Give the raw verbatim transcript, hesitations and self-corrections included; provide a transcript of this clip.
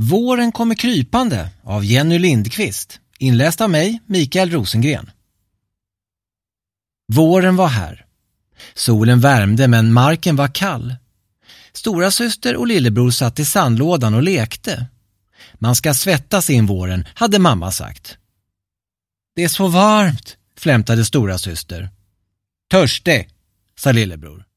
Våren kommer krypande av Jenny Lindqvist, inläst av mig, Mikael Rosengren. Våren var här. Solen värmde men marken var kall. Stora syster och lillebror satt i sandlådan och lekte. Man ska svettas in våren, hade mamma sagt. Det är så varmt, flämtade stora syster. Törstig, sa lillebror.